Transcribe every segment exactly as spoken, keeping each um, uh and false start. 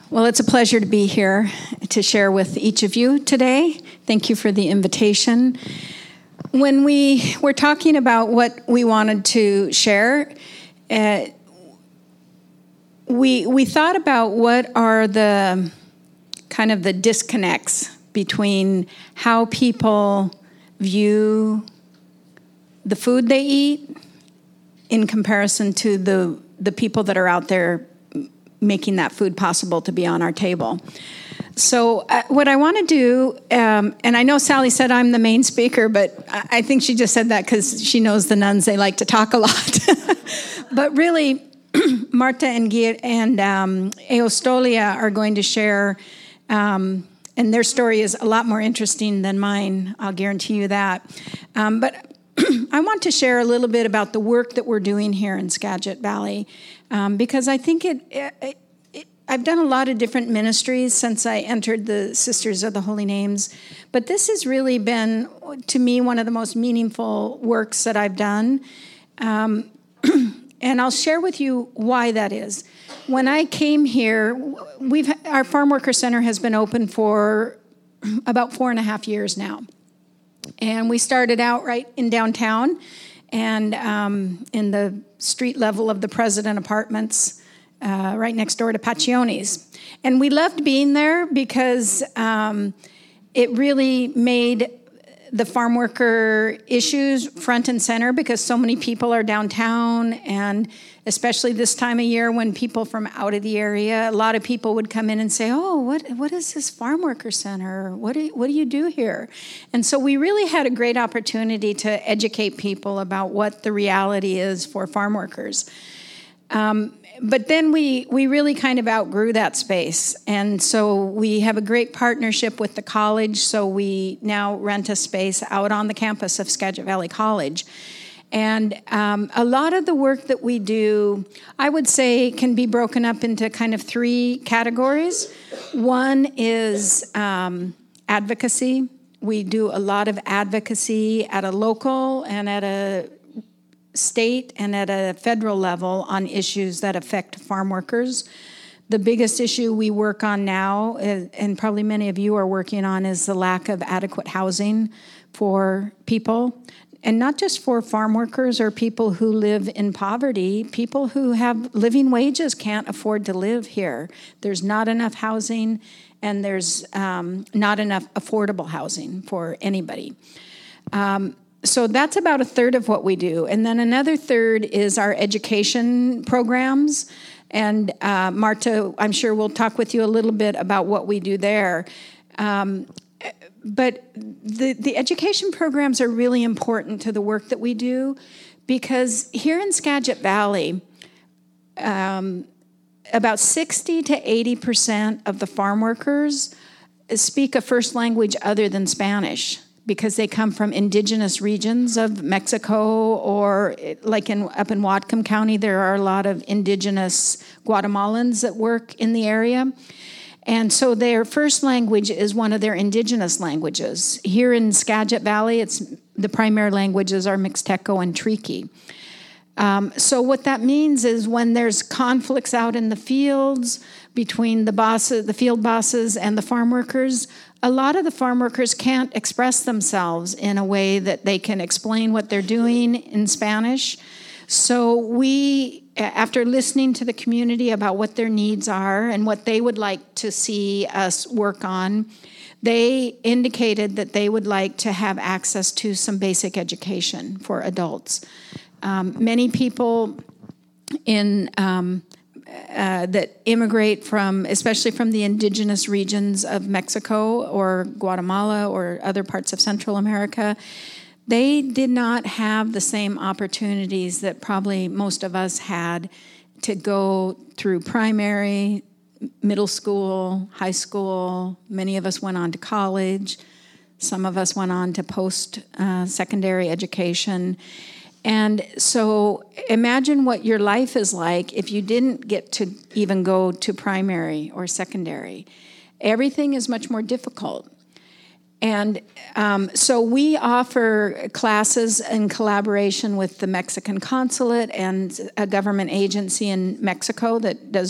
Well, it's a pleasure to be here to share with each of you today. Thank you for the invitation. When we were talking about what we wanted to share, uh, we we thought about what are the kind of the disconnects between how people view the food they eat in comparison to the the people that are out there making that food possible to be on our table. So uh, what I want to do, um, and I know Sally said I'm the main speaker, but I, I think she just said that because she knows the nuns, they like to talk a lot. But really, Marta and Gir and um, Eostolia are going to share, um, and their story is a lot more interesting than mine, I'll guarantee you that. Um, but I want to share a little bit about the work that we're doing here in Skagit Valley, um, because I think it, it, it, I've done a lot of different ministries since I entered the Sisters of the Holy Names, but this has really been, to me, one of the most meaningful works that I've done, um, and I'll share with you why that is. When I came here, we've our Farm Worker Center has been open for about four and a half years now. And we started out right in downtown and um, in the street level of the President Apartments, uh, right next door to Paccioni's. And we loved being there because um, it really made the farm worker issues front and center because so many people are downtown, and especially this time of year when people from out of the area, a lot of people would come in and say, oh, what what is this farm worker center? What do you, what do you do here? And so we really had a great opportunity to educate people about what the reality is for farm workers. Um, but then we we really kind of outgrew that space. And so we have a great partnership with the college. So we now rent a space out on the campus of Skagit Valley College. And um, a lot of the work that we do, I would say, can be broken up into kind of three categories. One is um, advocacy. We do a lot of advocacy at a local and at a state and at a federal level on issues that affect farm workers. The biggest issue we work on now, and probably many of you are working on, is the lack of adequate housing for people. And not just for farm workers or people who live in poverty, people who have living wages can't afford to live here. There's not enough housing, and there's um, not enough affordable housing for anybody. Um, So that's about a third of what we do. And then another third is our education programs. And uh, Marta, I'm sure will talk with you a little bit about what we do there. Um, but the, the education programs are really important to the work that we do because here in Skagit Valley, um, about sixty to eighty percent of the farm workers speak a first language other than Spanish, because they come from indigenous regions of Mexico, or like in up in Whatcom County, there are a lot of indigenous Guatemalans that work in the area. And so their first language is one of their indigenous languages. Here in Skagit Valley, it's the primary languages are Mixteco and Triqui. Um, so what that means is when there's conflicts out in the fields between the bosses, the field bosses and the farm workers, a lot of the farm workers can't express themselves in a way that they can explain what they're doing in Spanish. So we, after listening to the community about what their needs are and what they would like to see us work on, they indicated that they would like to have access to some basic education for adults. Um, many people in um, uh, that immigrate from, especially from the indigenous regions of Mexico or Guatemala or other parts of Central America, they did not have the same opportunities that probably most of us had to go through primary, middle school, high school. Many of us went on to college. Some of us went on to post-secondary uh, education. And so imagine what your life is like if you didn't get to even go to primary or secondary. Everything is much more difficult. And um, so we offer classes in collaboration with the Mexican consulate and a government agency in Mexico that does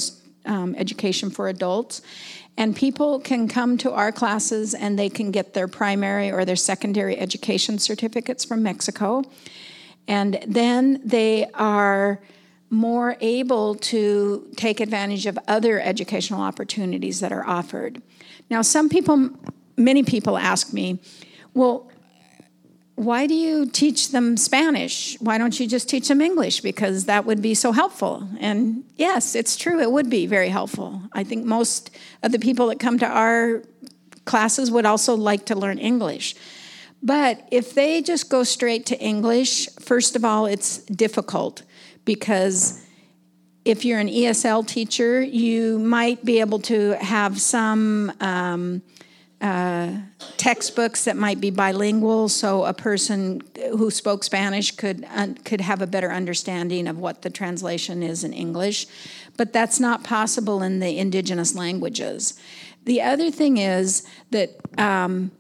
um, education for adults. And people can come to our classes and they can get their primary or their secondary education certificates from Mexico. And then they are more able to take advantage of other educational opportunities that are offered. Now, some people, many people ask me, well, why do you teach them Spanish? Why don't you just teach them English? Because that would be so helpful. And yes, it's true, it would be very helpful. I think most of the people that come to our classes would also like to learn English. But if they just go straight to English, first of all, it's difficult because if you're an E S L teacher, you might be able to have some um, uh, textbooks that might be bilingual, so a person who spoke Spanish could uh, could have a better understanding of what the translation is in English. But that's not possible in the indigenous languages. The other thing is that um,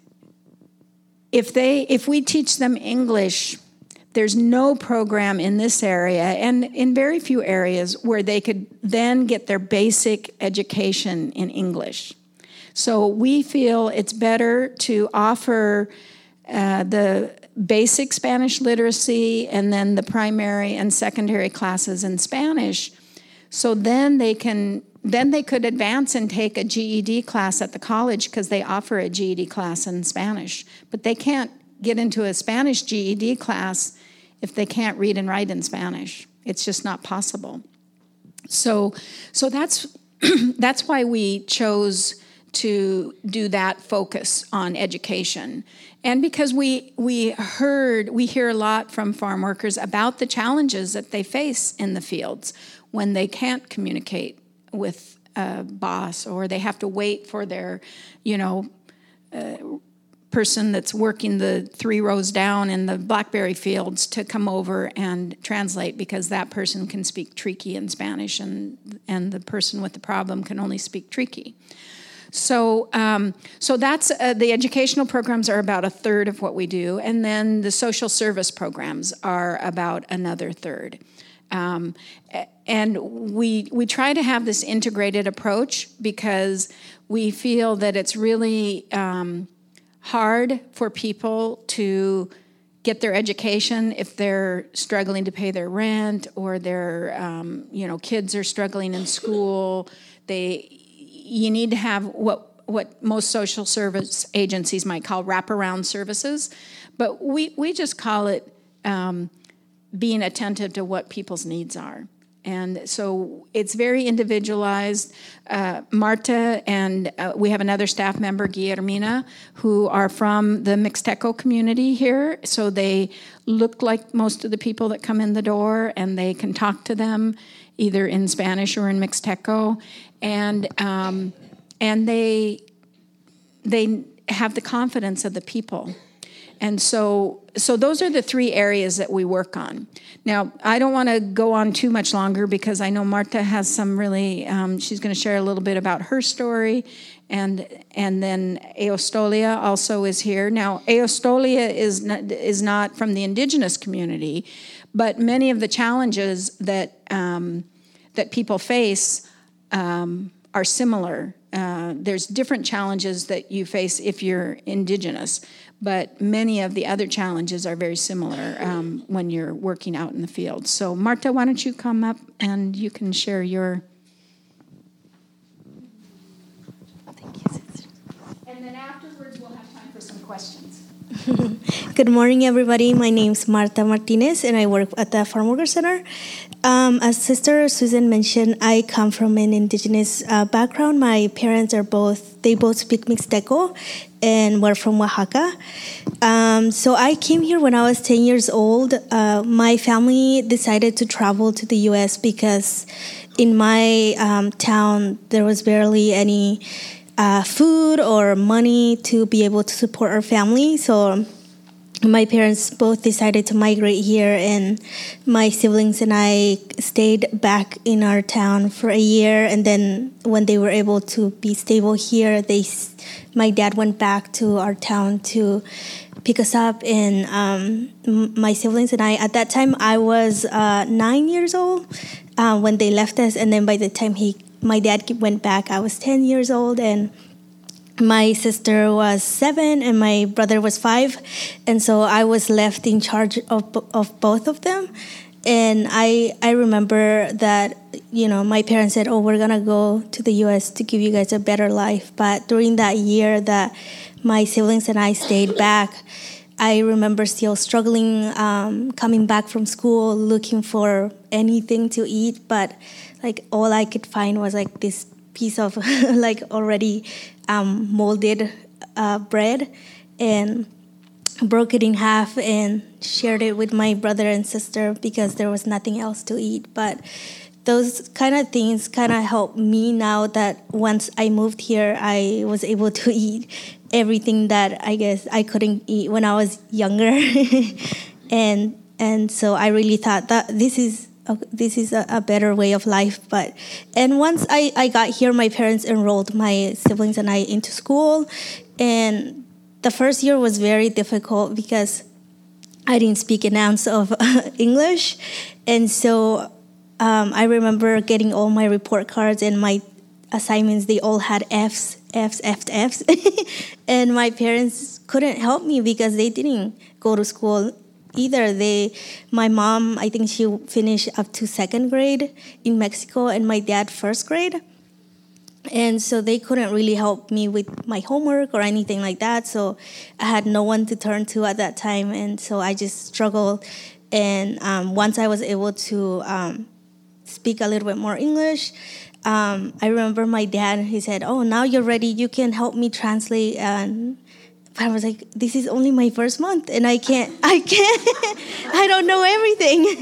if they if we teach them English, there's no program in this area and in very few areas where they could then get their basic education in English. So we feel it's better to offer uh, the basic Spanish literacy and then the primary and secondary classes in Spanish. So then they can then they could advance and take a G E D class at the college because they offer a G E D class in Spanish. But they can't get into a Spanish G E D class if they can't read and write in Spanish. It's just not possible. So so that's that's why we chose to do that focus on education. And because we we heard, we hear a lot from farm workers about the challenges that they face in the fields when they can't communicate with a boss or they have to wait for their, you know, uh, person that's working the three rows down in the blackberry fields to come over and translate because that person can speak Triqui in Spanish and, and the person with the problem can only speak Triqui. So um, so that's uh, the educational programs are about a third of what we do, and then the social service programs are about another third. Um, and we we try to have this integrated approach because we feel that it's really um, hard for people to get their education if they're struggling to pay their rent or their um, you know kids are struggling in school. They You need to have what what most social service agencies might call wraparound services, but we, we just call it um, being attentive to what people's needs are. And so it's very individualized. Uh, Marta and uh, we have another staff member, Guillermina, who are from the Mixteco community here. So they look like most of the people that come in the door, and they can talk to them either in Spanish or in Mixteco. And um, and they they have the confidence of the people. And so so those are the three areas that we work on. Now, I don't want to go on too much longer because I know Marta has some really, um, she's going to share a little bit about her story. And and then Eostolia also is here. Now, Eostolia is not, is not from the indigenous community, but many of the challenges that um, that people face um, are similar. Uh, there's different challenges that you face if you're indigenous, but many of the other challenges are very similar um, when you're working out in the field. So, Marta, why don't you come up and you can share your... Thank you, sister. And then afterwards, we'll have time for some questions. Good morning, everybody. My name's Marta Martinez, and I work at the Farm Worker Center. Um, as Sister Susan mentioned, I come from an indigenous uh, background. My parents are both, they both speak Mixteco, and we're from Oaxaca. Um, so I came here when I was ten years old. Uh, my family decided to travel to the U S because in my um, town, there was barely any Uh, food or money to be able to support our family. So my parents both decided to migrate here, and my siblings and I stayed back in our town for a year. And then when they were able to be stable here, they, my dad went back to our town to pick us up. And um, my siblings and I, at that time, I was uh, nine years old uh, when they left us. And then by the time he my dad went back. I was ten years old, and my sister was seven, and my brother was five. And so I was left in charge of, of both of them. And I I remember that, you know, my parents said, oh, we're going to go to the U S to give you guys a better life. But during that year that my siblings and I stayed back, I remember still struggling, um, coming back from school, looking for anything to eat. But like all I could find was like this piece of like already um, molded uh, bread, and broke it in half and shared it with my brother and sister because there was nothing else to eat. But those kind of things kind of helped me now that once I moved here, I was able to eat everything that I guess I couldn't eat when I was younger. and and so I really thought that this is a, this is a, a better way of life. But and once I, I got here, my parents enrolled my siblings and I into school, and the first year was very difficult because I didn't speak an ounce of English. And so um, I remember getting all my report cards and my assignments, they all had Fs, Fs, Fs, Fs. And my parents couldn't help me because they didn't go to school either. They, my mom, I think she finished up to second grade in Mexico, and my dad first grade. And so they couldn't really help me with my homework or anything like that. So I had no one to turn to at that time. And so I just struggled. And um, once I was able to um, speak a little bit more English, um, I remember my dad, he said, oh, now you're ready. You can help me translate. And I was like, this is only my first month. And I can't, I can't, I don't know everything.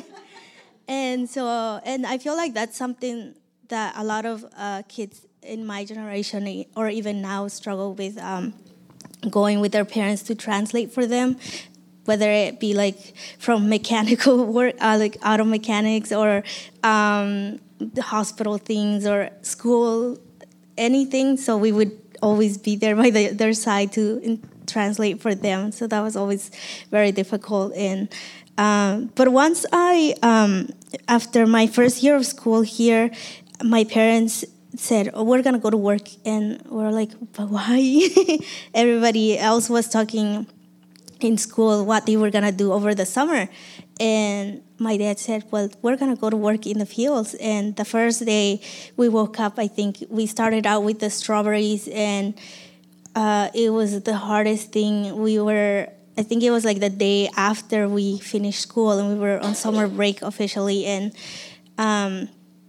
And so, and I feel like that's something that a lot of uh, kids in my generation or even now struggle with, um, going with their parents to translate for them, whether it be like from mechanical work, uh, like auto mechanics, or um, the hospital things or school, anything. So we would always be there by the, their side to in, translate for them. So that was always very difficult. And um, but once I, um, after my first year of school here, my parents said, oh, we're going to go to work. And we're like, but why? Everybody else was talking in school what they were going to do over the summer. And my dad said, well, we're going to go to work in the fields. And the first day we woke up, I think we started out with the strawberries. And uh, it was the hardest thing. We were, I think it was like the day after we finished school, and we were on summer break officially. And um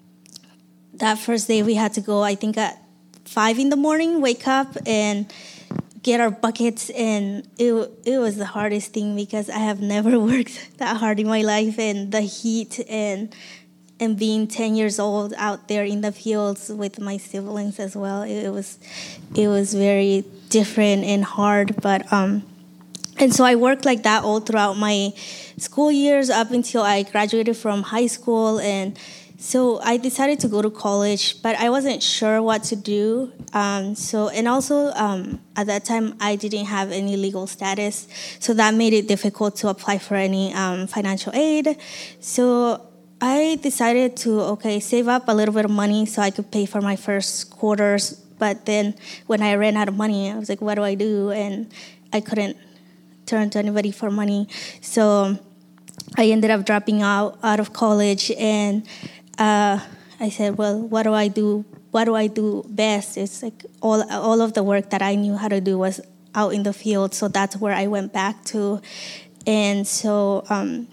that first day we had to go, I think at five in the morning, wake up and get our buckets. And it it was the hardest thing because I have never worked that hard in my life, and the heat and and being ten years old out there in the fields with my siblings as well. It, it was it was very different and hard. But um, and so I worked like that all throughout my school years up until I graduated from high school. And so I decided to go to college, but I wasn't sure what to do. Um, so, and also um, at that time, I didn't have any legal status, so that made it difficult to apply for any um, financial aid. So I decided to, okay, save up a little bit of money so I could pay for my first quarters. But then when I ran out of money, I was like, what do I do? And I couldn't turn to anybody for money. So I ended up dropping out, out of college, and Uh, I said, well, what do I do? What do I do best? It's like all all of the work that I knew how to do was out in the field, so that's where I went back to. And so um,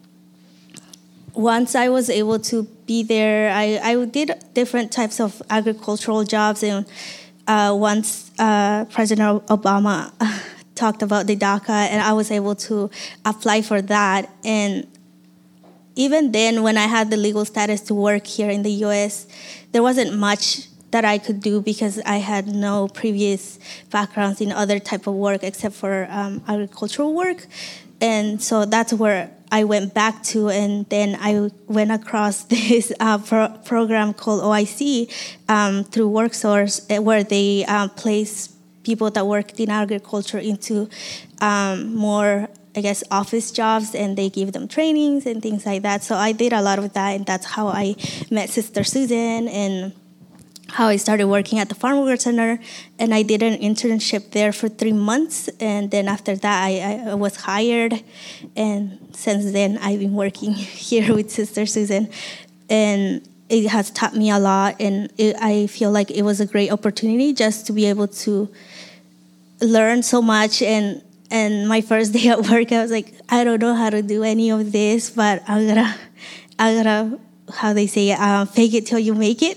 once I was able to be there, I, I did different types of agricultural jobs. And uh, once uh, President Obama talked about the DACA, and I was able to apply for that. And even then, when I had the legal status to work here in the U S, there wasn't much that I could do because I had no previous backgrounds in other type of work except for um, agricultural work. And so that's where I went back to. And then I went across this uh, pro- program called O I C um, through WorkSource, where they uh, place people that worked in agriculture into um, more, I guess, office jobs, and they give them trainings and things like that. So I did a lot of that, and that's how I met Sister Susan and how I started working at the Farm Worker Center, and I did an internship there for three months. And then after that, I, I was hired. And since then, I've been working here with Sister Susan. And it has taught me a lot. And it, I feel like it was a great opportunity just to be able to learn so much. And, and my first day at work, I was like, I don't know how to do any of this, but I'm gonna, I'm gonna, how they say, uh, fake it till you make it.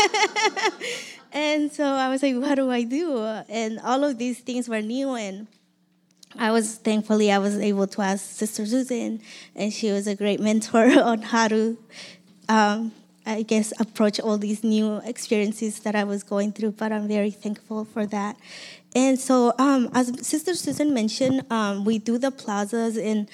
And so I was like, what do I do? And all of these things were new. And I was, thankfully, I was able to ask Sister Susan, and she was a great mentor on how to, um, I guess, approach all these new experiences that I was going through. But I'm very thankful for that. And so, um, as Sister Susan mentioned, um, we do the plazas, and,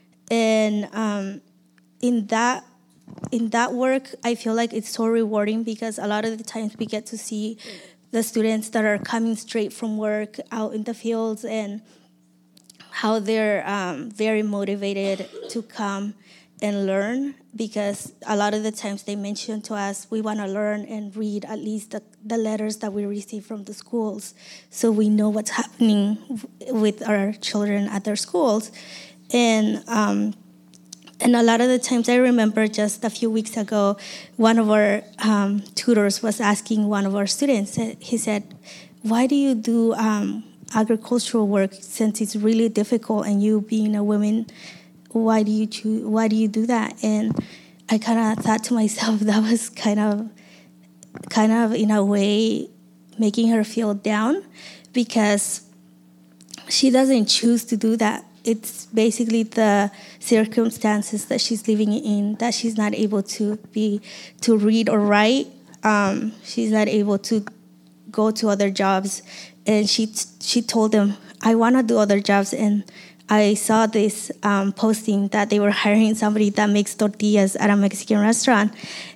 and um, in that In that work, I feel like it's so rewarding because a lot of the times we get to see the students that are coming straight from work out in the fields and how they're um, very motivated to come and learn, because a lot of the times they mention to us, we want to learn and read at least the, the letters that we receive from the schools so we know what's happening with our children at their schools. And um And a lot of the times, I remember just a few weeks ago, one of our um, tutors was asking one of our students, he said, why do you do um, agricultural work since it's really difficult, and you being a woman, why do you choose, why do you do that? And I kind of thought to myself, that was kind of, kind of in a way, making her feel down, because she doesn't choose to do that. It's basically the circumstances that she's living in, that she's not able to be to read or write. Um, she's not able to go to other jobs, and she she told them, "I want to do other jobs." And I saw this um, posting that they were hiring somebody that makes tortillas at a Mexican restaurant,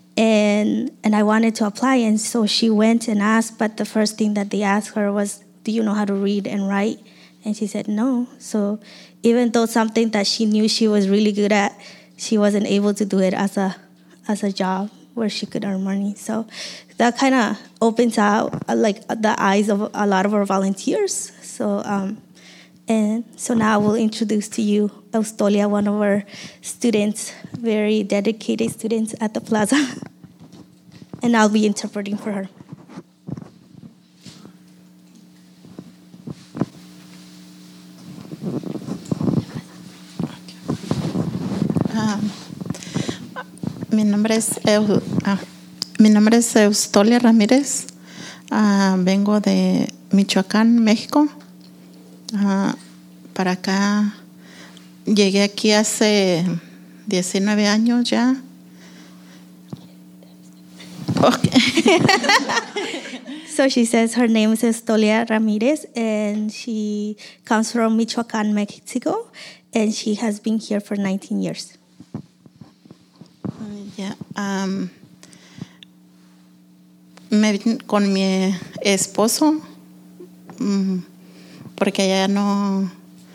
and and I wanted to apply. And so she went and asked, but the first thing that they asked her was, "Do you know how to read and write?" And she said no. So even though something that she knew she was really good at, she wasn't able to do it as a as a job where she could earn money. So that kind of opens out like the eyes of a lot of our volunteers. So um, and so now I will introduce to you Eustolia, one of our students, very dedicated students at the plaza, and I'll be interpreting for her. Um, mi nombre es Eu, ah, mi nombre es Eustolia Ramírez. Uh, vengo de Michoacán, México. Uh, para acá llegué aquí hace diecinueve años ya. Okay. So she says her name is Eustolia Ramirez, and she comes from Michoacán, Mexico, and she has been here for nineteen years. Yeah, um, me vine con mi esposo um, porque ya no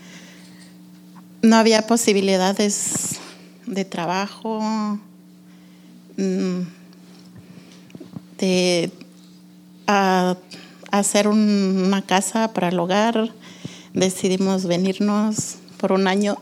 no había posibilidades de trabajo, um, de uh, hacer un, una casa para el hogar. Decidimos venirnos por un año.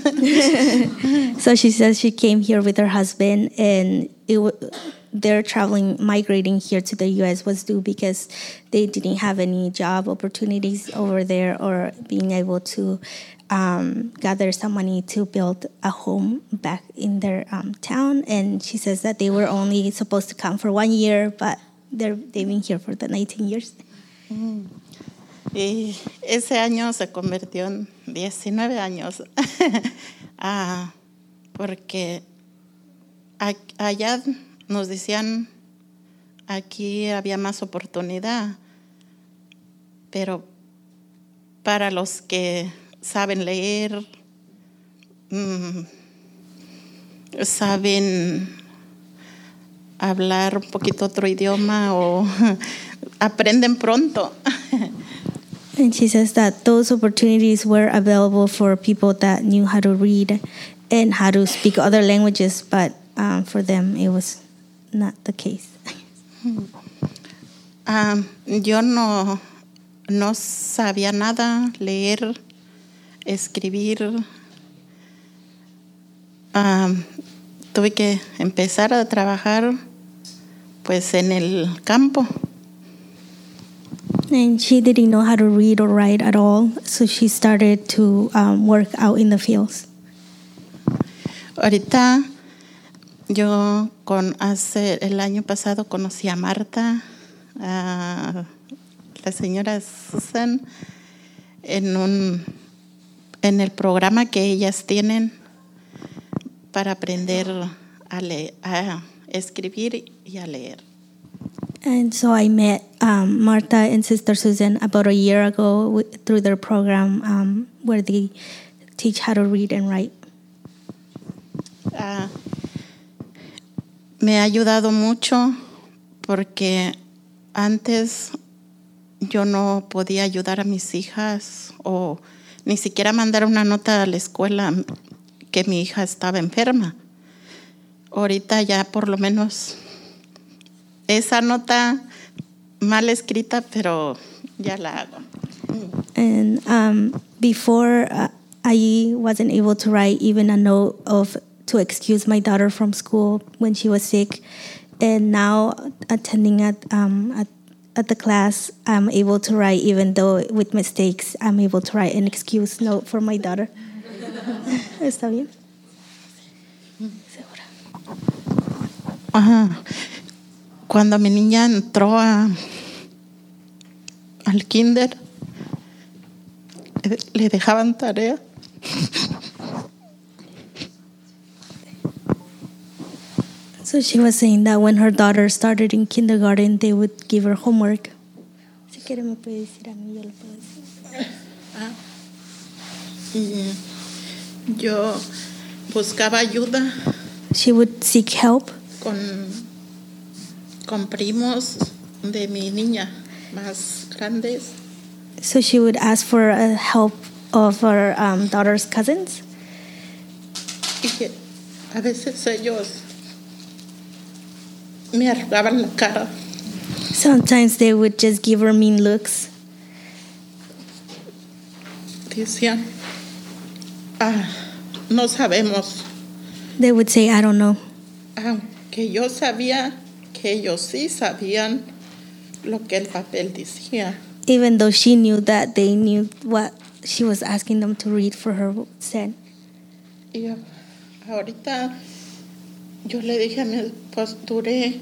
So she says she came here with her husband, and it w- their traveling, migrating here to the U S was due because they didn't have any job opportunities over there, or being able to um, gather some money to build a home back in their um, town. And she says that they were only supposed to come for one year, but they're, they've been here for the nineteen years. Mm. Y ese año se convirtió en diecinueve años, ah, porque a, allá nos decían aquí había más oportunidad, pero para los que saben leer, mmm, saben hablar un poquito otro idioma o aprenden pronto. And she says that those opportunities were available for people that knew how to read and how to speak other languages, but um, for them it was not the case. Um, yo no, no sabía nada, leer, escribir. Um, tuve que empezar a trabajar pues en el campo. And she didn't know how to read or write at all, so she started to um, work out in the fields. Ahorita yo con hace el año pasado conocí a Marta, a la señora Susan, en un en el programa que ellas tienen para aprender a, leer, a escribir y a leer. And so I met um, Martha and Sister Susan about a year ago w- through their program um, where they teach how to read and write. Uh, me ha ayudado mucho porque antes yo no podía ayudar a mis hijas o ni siquiera mandar una nota a la escuela que mi hija estaba enferma. Ahorita ya por lo menos esa nota mal escrita, pero ya la hago. And um, before, uh, I wasn't able to write even a note of to excuse my daughter from school when she was sick. And now, attending at um, at at the class, I'm able to write, even though with mistakes, I'm able to write an excuse note for my daughter. ¿Está bien? ¿Segura? Ajá. Cuando mi niña entró a, al kinder, le dejaban tarea. So she was saying that when her daughter started in kindergarten, they would give her homework. Si quiere me puede decir a mí, yo lo puedo decir. Ah. Y yo buscaba ayuda. She would seek help Con, con primos de mi niña más grandes. So she would ask for uh, help of her um, daughter's cousins. Y que a veces ellos me arrugaban la cara. Sometimes they would just give her mean looks. Decían, ah, no sabemos. They would say, I don't know. Aunque yo sabía que ellos sí sabían lo que el papel decía. Even though she knew that they knew what she was asking them to read for her said. Y yo, ahorita yo le dije a mi esposo, duré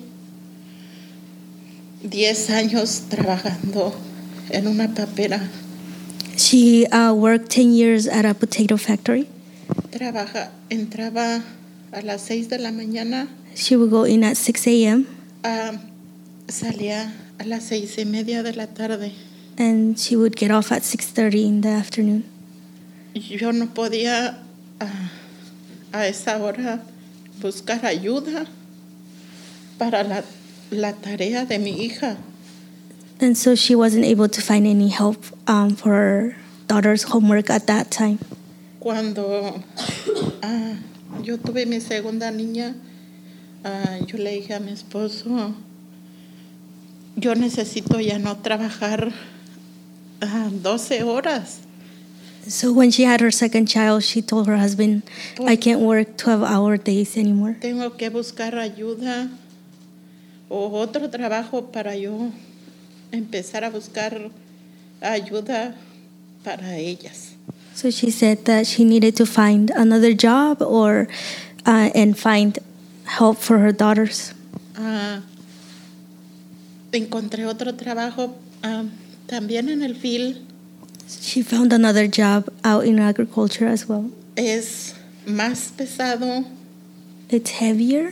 diez años trabajando en una papera. She uh, worked ten years at a potato factory. Trabaja, entraba a las seis de la mañana. She would go in at six a.m. Uh, salía a las seis y media de la tarde. And she would get off at six thirty in the afternoon. Yo no podía uh, a esa hora buscar ayuda para la, la tarea de mi hija. And so she wasn't able to find any help um, for her daughter's homework at that time. Cuando uh, yo tuve mi segunda niña, uh, yo le dije a mi esposo, yo necesito ya no trabajar uh, doce horas. So when she had her second child, she told her husband, I can't work twelve-hour days anymore. Tengo que buscar ayuda o otro trabajo para yo empezar a buscar ayuda para ellas. So she said that she needed to find another job or uh, and find help for her daughters. Uh, encontré otro trabajo uh, también en el field. She found another job out in agriculture as well. Es más pesado, It's heavier,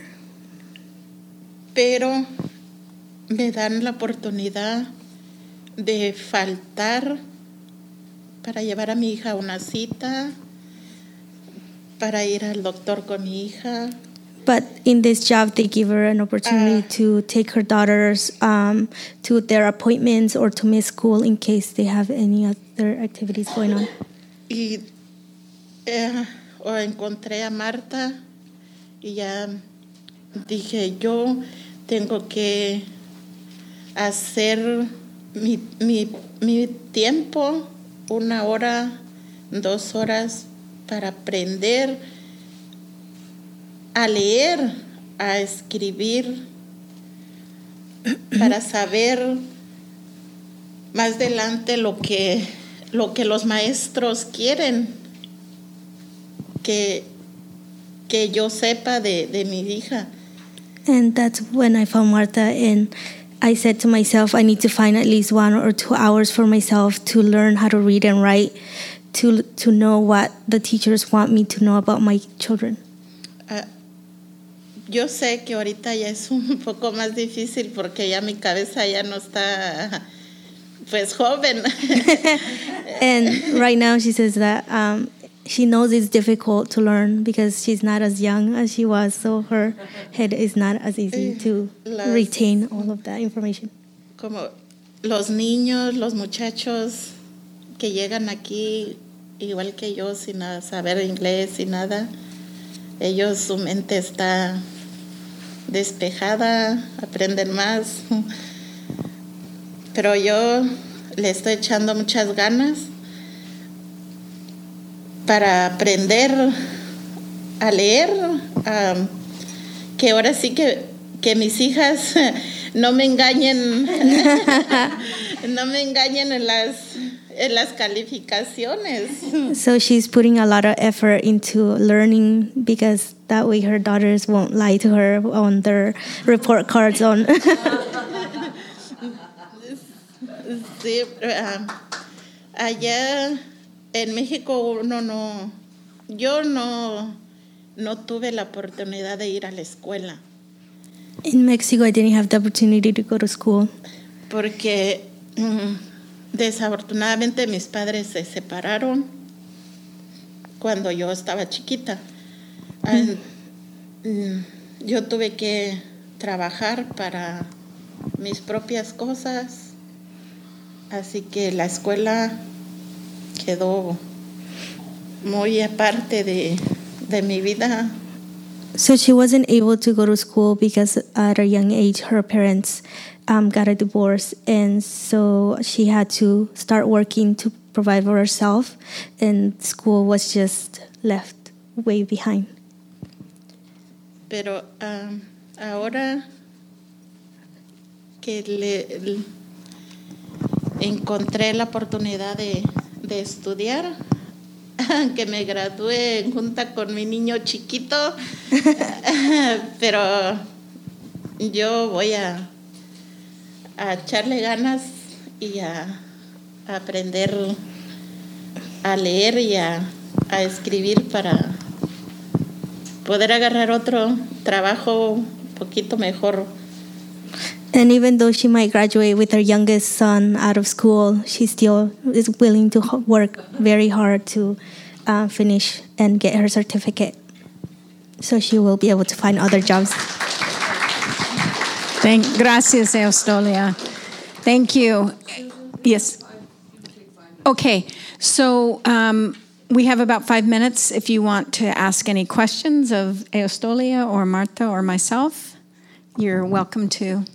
pero me dan la oportunidad de faltar para llevar a mi hija a una cita, para ir al doctor con mi hija. but in this job they give her an opportunity Uh, to take her daughters um, to their appointments or to miss school in case they have any other activities going on. Y eh, o encontré a Marta y ya dije, yo tengo que hacer mi, mi, mi tiempo, una hora, dos horas, para aprender a leer, a escribir, para saber más adelante lo que, lo que los maestros quieren que, que yo sepa de, de mi hija. And that's when I found Marta, and I said to myself, I need to find at least one or two hours for myself to learn how to read and write, to to know what the teachers want me to know about my children. Uh, yo sé que ahorita ya es un poco más difícil porque ya mi cabeza ya no está pues joven. And right now she says that um, she knows it's difficult to learn because she's not as young as she was, so her head is not as easy to Las, retain all of that information. Como los niños, los muchachos que llegan aquí igual que yo sin saber inglés y nada, ellos su mente está despejada, aprenden más, pero yo le estoy echando muchas ganas para aprender a leer, um, que ahora sí que, que mis hijas no me engañen, no me engañen en las, en las calificaciones. So she's putting a lot of effort into learning because that way her daughters won't lie to her on their report cards on. Sí, uh, allá en México uno no, yo no, no tuve la oportunidad de ir a la escuela. In Mexico, I didn't have the opportunity to go to school. Porque mm, desafortunadamente mis padres se separaron cuando yo estaba chiquita. Mm. And, yo tuve que trabajar para mis propias cosas, así que la escuela quedó muy aparte de, de mi vida. So she wasn't able to go to school because at a young age her parents um, got a divorce, and so she had to start working to provide for herself, and school was just left way behind. Pero um, ahora que le, le encontré la oportunidad de, de estudiar, que me gradué junta con mi niño chiquito, pero yo voy a, a echarle ganas y a, a aprender a leer y a, a escribir para poder agarrar otro trabajo un poquito mejor. And even though she might graduate with her youngest son out of school, she still is willing to work very hard to uh, finish and get her certificate. So she will be able to find other jobs. Thank, gracias, Eustolia. Thank you. Yes. Okay, so um, we have about five minutes if you want to ask any questions of Eustolia or Marta or myself. You're welcome to.